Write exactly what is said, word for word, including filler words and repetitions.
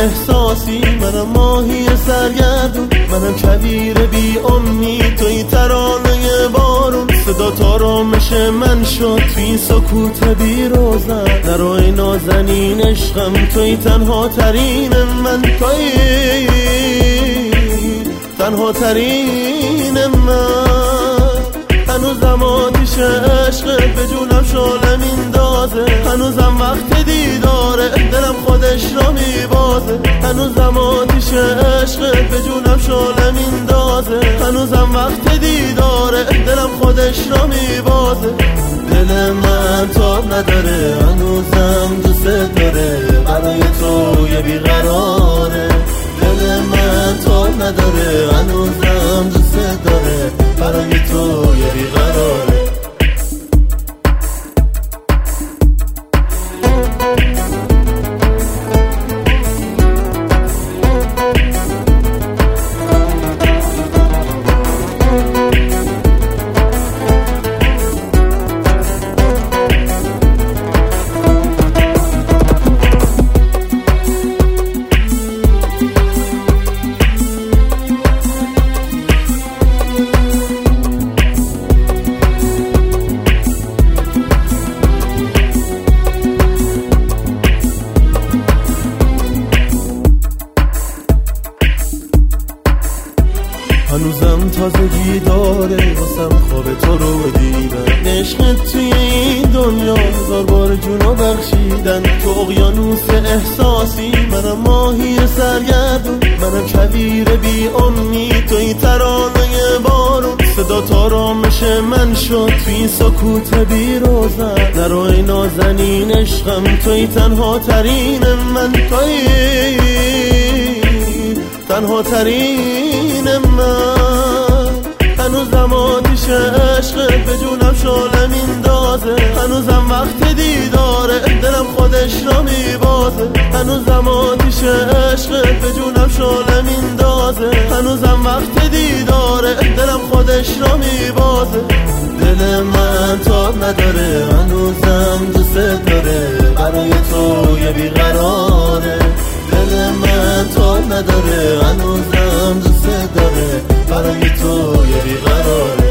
احساسی، منم ماهی سرگردون، منم کویر بی امید، توی ترانه بارون. صدا تارامش من شد توی سکوت بی روزن. نرو ای نازنین عشقم، توی تنها ترین من، توی تنها ترین من. هنوزم آتیش عشق به جونم شعله میندازه، هنوزم وقت دیداره دلم خودش را میبازه. هنوزم آتیش عشق به جونم شعله میندازه، هنوزم وقت دیداره دلم خودش را میبازه. دل من تاب نداره، هنوزم دوست داره، برای تو یه بیقراره. دل من تاب نداره، هنوزم دوست داره، برای تو یه بیقراره. هنوزم تازگی داره واسم خواب تو رو دیدن. عشقت توی این دنیا هزار بار جونو بخشیدن. تو اقیانوس احساسی، منم ماهی سرگردون، منم کویر بی امید، توی ترانه بارون. صدا تارامش من شد توی سکوت بی روزن. نرو ای نازنین عشقم، توی تنها ترین من، توی تنها ترین من. هنوزم آتیش عشق به جونم شعله میندازه، هنوزم وقت دیداره دلم خودش را میبازه. هنوزم آتیش عشق به جونم شعله میندازه، هنوزم وقت دیداره دلم خودش را میبازه. دل من تاب نداره، هنوزم دوست داره، برای تو یه بیقراره. دل من تاب نداره، هنوزم دوست داره، برای تو یه بیقراره.